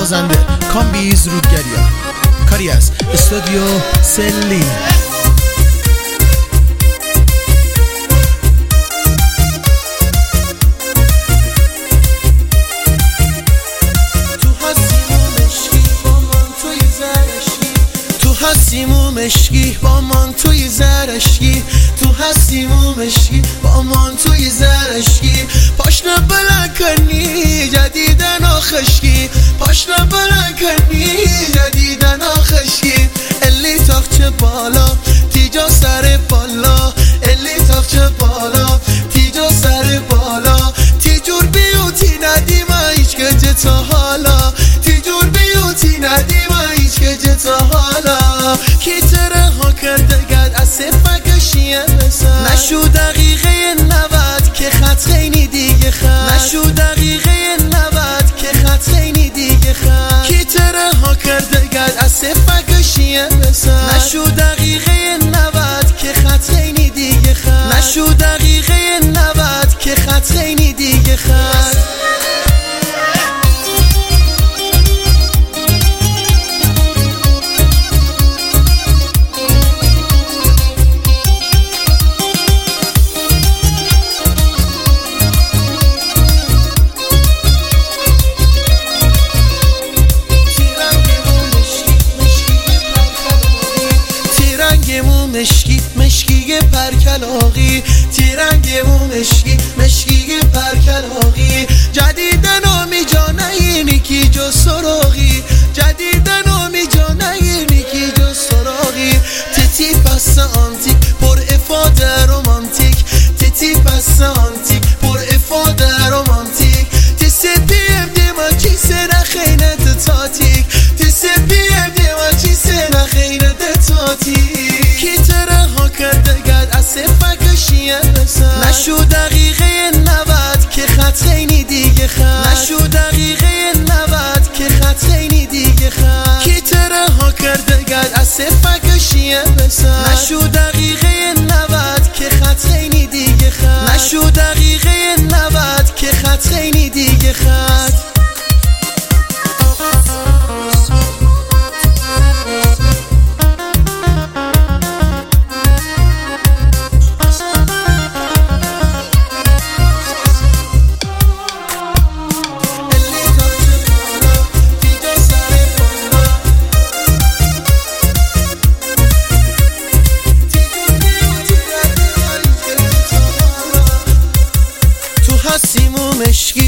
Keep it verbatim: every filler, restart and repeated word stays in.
نوازنده کامبیز رودگریان، کاری از استودیو سلی. هستیم و مشکی با من توی زرشکی، تو هستیم و مشکی با من توی زرشکی. پاشنه بلند کنی جدیدن آخشکی، پاشنه بلند کنی جدیدن آخشکی. الی تاخچه بالا تیجا سر بالا، الی تاخچه بالا تیجا سر بالا. تیجور بیوتی ندیم هیچ که تا حالا، تیجور بیوتی ندیم هیچ که تا حالا. کی تره ها کرده گد از سفکشیه بسن، نشو دقیقه نود که خط خیلی دیگه خط، نشو دقیقه نود که خط خیلی دیگه خط. کی تره ها کرده گد از سفکشیه بسن، نشو دقیقه نود که خط خیلی دیگه خط، نشو دقیقه نود که خط خیلی دیگه خط. مشکی مشکی پرکلاقی، تیرنگمو مشکی مشکی پرکلاقی. جدیدن آمی جا نگینی کی جو سراغی، جدیدن آمی جا نگینی کی جو سراغی. تتی پس آنتیک پر افاده رومانتیک، تتی پس آنتیک پر افاده رومانتیک. تسی پیم دیما چی سر خینه تاتیک، تسی پیم دیما چی سر خینه تاتیک. نشو دقیقه نود که خط خیلی دیگه خط، نشو دقیقه نود که خط خیلی دیگه خط. کی تره ها کرده گد از سفکشیه بسن، نشو دقیقه نود که خط خیلی دیگه خط، نشو دقیقه نود که خط خیلی دیگه خط. هستیم و مشکی